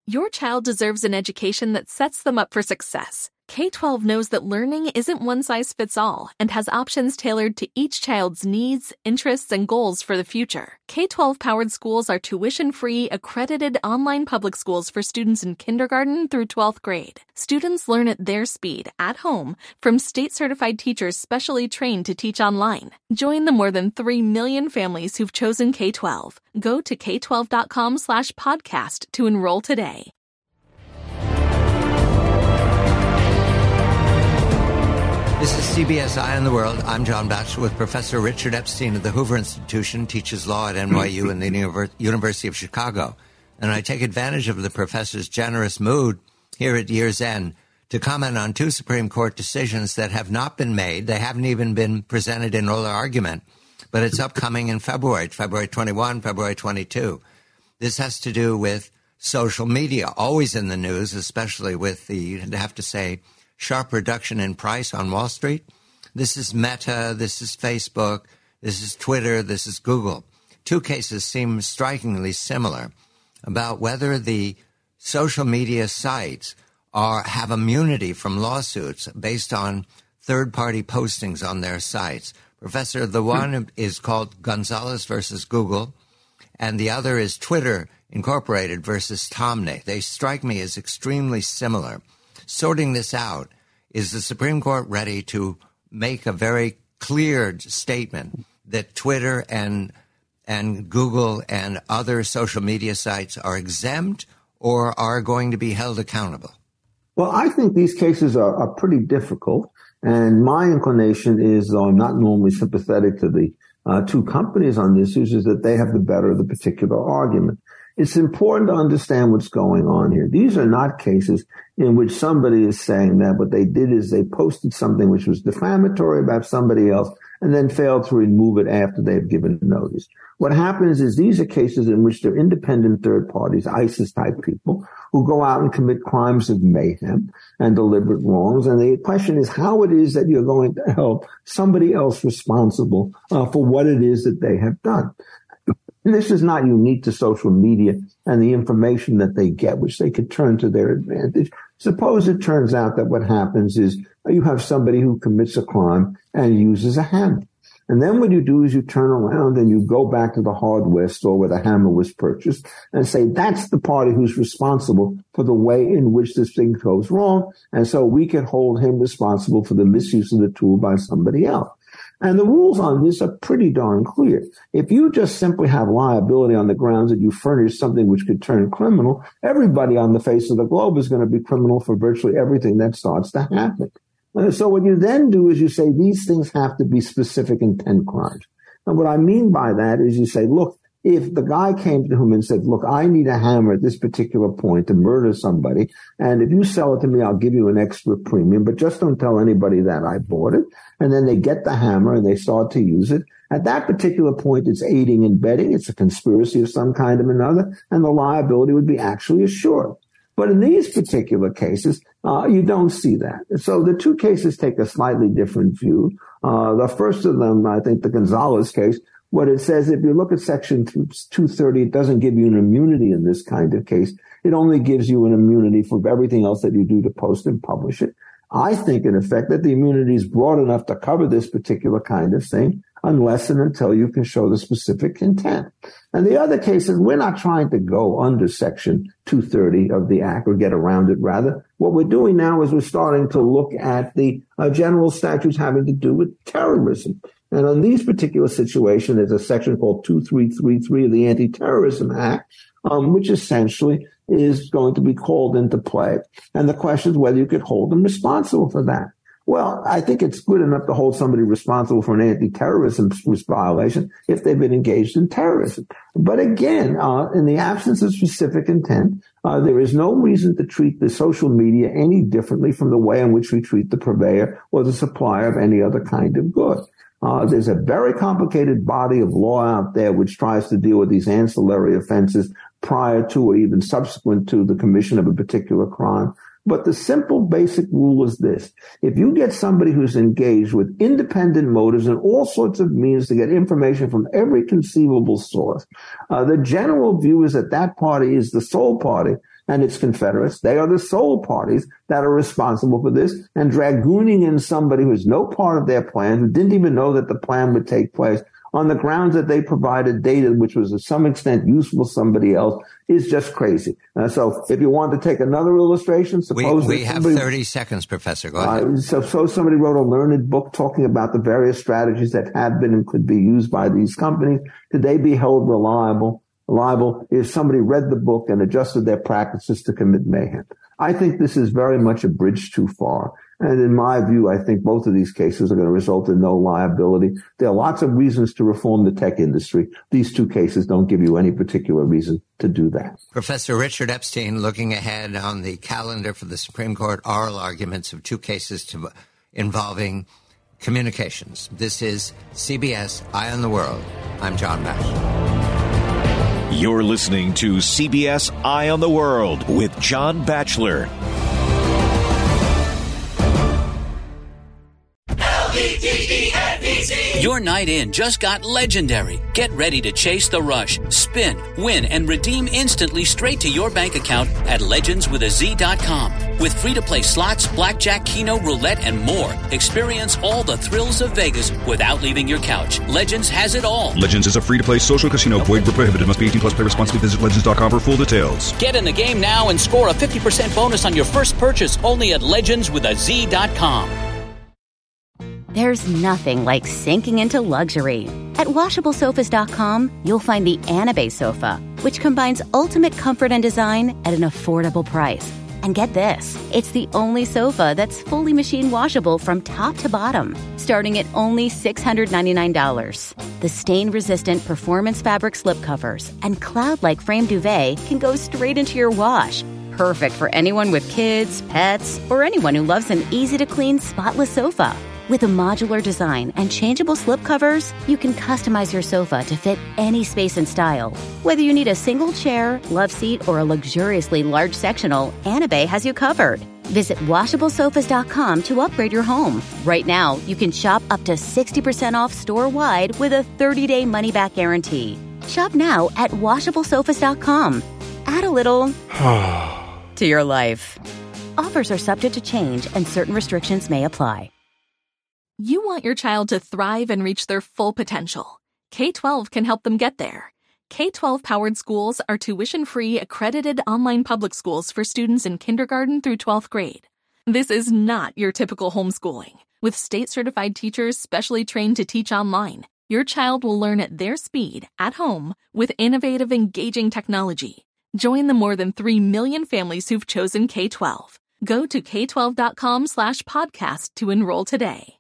Your child deserves an education that sets them up for success. K-12 knows that learning isn't one size fits all and has options tailored to each child's needs, interests, and goals for the future. K-12 powered schools are tuition-free, accredited online public schools for students in kindergarten through 12th grade. Students learn at their speed, at home, from state-certified teachers specially trained to teach online. Join the more than 3 million families who've chosen K-12. Go to k12.com/podcast to enroll today. This is CBS Eye on the World. I'm John Batchelor with Professor Richard Epstein of the Hoover Institution, teaches law at NYU and the University of Chicago. And I take advantage of the professor's generous mood here at year's end to comment on 2 Supreme Court decisions that have not been made. They haven't even been presented in oral argument, but it's upcoming in February 21, February 22. This has to do with social media, always in the news, especially with the, you'd have to say, sharp reduction in price on Wall Street. This is Meta, this is Facebook, this is Twitter, this is Google. 2 cases seem strikingly similar about whether the social media sites have immunity from lawsuits based on third-party postings on their sites. Professor, the one is called Gonzalez versus Google, and the other is Twitter Incorporated versus Tomney. They strike me as extremely similar. Sorting this out, is the Supreme Court ready to make a very clear statement that Twitter and Google and other social media sites are exempt or are going to be held accountable? Well, I think these cases are pretty difficult. And my inclination is, though I'm not normally sympathetic to the 2 companies on this, is that they have the better of the particular argument. It's important to understand what's going on here. These are not cases in which somebody is saying that what they did is they posted something which was defamatory about somebody else and then failed to remove it after they've given notice. What happens is these are cases in which they're independent third parties, ISIS-type people, who go out and commit crimes of mayhem and deliberate wrongs. And the question is how it is that you're going to help somebody else responsible for what it is that they have done. And this is not unique to social media and the information that they get, which they could turn to their advantage. Suppose it turns out that what happens is you have somebody who commits a crime and uses a hammer. And then what you do is you turn around and you go back to the hardware store where the hammer was purchased and say, that's the party who's responsible for the way in which this thing goes wrong. And so we can hold him responsible for the misuse of the tool by somebody else. And the rules on this are pretty darn clear. If you just simply have liability on the grounds that you furnish something which could turn criminal, everybody on the face of the globe is going to be criminal for virtually everything that starts to happen. So what you then do is you say these things have to be specific intent crimes. And what I mean by that is you say, look, if the guy came to him and said, look, I need a hammer at this particular point to murder somebody, and if you sell it to me, I'll give you an extra premium, but just don't tell anybody that I bought it. And then they get the hammer and they start to use it. At that particular point, it's aiding and abetting. It's a conspiracy of some kind or another, and the liability would be actually assured. But in these particular cases, you don't see that. So the 2 cases take a slightly different view. The first of them, I think the Gonzalez case, what it says, if you look at Section 230, it doesn't give you an immunity in this kind of case. It only gives you an immunity for everything else that you do to post and publish it. I think, in effect, that the immunity is broad enough to cover this particular kind of thing, unless and until you can show the specific intent. And the other cases, we're not trying to go under Section 230 of the Act, or get around it, rather. What we're doing now is we're starting to look at the general statutes having to do with terrorism. And on these particular situations, there's a section called 2333 of the Anti-Terrorism Act, which essentially is going to be called into play. And the question is whether you could hold them responsible for that. Well, I think it's good enough to hold somebody responsible for an anti-terrorism violation if they've been engaged in terrorism. But again, in the absence of specific intent, there is no reason to treat the social media any differently from the way in which we treat the purveyor or the supplier of any other kind of good. There's a very complicated body of law out there which tries to deal with these ancillary offenses prior to or even subsequent to the commission of a particular crime. But the simple basic rule is this. If you get somebody who's engaged with independent motives and all sorts of means to get information from every conceivable source, the general view is that that party is the sole party and its confederates. They are the sole parties that are responsible for this, and dragooning in somebody who is no part of their plan, who didn't even know that the plan would take place, on the grounds that they provided data which was to some extent useful to somebody else, is just crazy. So if you want to take another illustration, suppose we have 30 seconds, Professor. Go ahead. So somebody wrote a learned book talking about the various strategies that have been and could be used by these companies. Could they be held liable if somebody read the book and adjusted their practices to commit mayhem? I think this is very much a bridge too far. And in my view, I think both of these cases are going to result in no liability. There are lots of reasons to reform the tech industry. These two cases don't give you any particular reason to do that. Professor Richard Epstein, looking ahead on the calendar for the Supreme Court oral arguments of two cases involving communications. This is CBS Eye on the World. I'm John Batchelor. You're listening to CBS Eye on the World with John Batchelor. Your night in just got legendary. Get ready to chase the rush, spin, win, and redeem instantly straight to your bank account at legendswithaz.com. With free-to-play slots, blackjack, keno, roulette, and more. Experience all the thrills of Vegas without leaving your couch. Legends has it all. Legends is a free-to-play social casino. Void where prohibited. Must be 18 plus. Play responsibly. Visit legends.com for full details. Get in the game now and score a 50% bonus on your first purchase only at legendswithaz.com. There's nothing like sinking into luxury. At WashableSofas.com, you'll find the Anabay sofa, which combines ultimate comfort and design at an affordable price. And get this, it's the only sofa that's fully machine washable from top to bottom, starting at only $699. The stain-resistant performance fabric slipcovers and cloud-like frame duvet can go straight into your wash. Perfect for anyone with kids, pets, or anyone who loves an easy-to-clean, spotless sofa. With a modular design and changeable slipcovers, you can customize your sofa to fit any space and style. Whether you need a single chair, love seat, or a luxuriously large sectional, Anabay has you covered. Visit WashableSofas.com to upgrade your home. Right now, you can shop up to 60% off store-wide with a 30-day money-back guarantee. Shop now at WashableSofas.com. Add a little to your life. Offers are subject to change and certain restrictions may apply. You want your child to thrive and reach their full potential. K-12 can help them get there. K-12-powered schools are tuition-free, accredited online public schools for students in kindergarten through 12th grade. This is not your typical homeschooling. With state-certified teachers specially trained to teach online, your child will learn at their speed, at home, with innovative, engaging technology. Join the more than 3 million families who've chosen K-12. Go to k12.com/podcast to enroll today.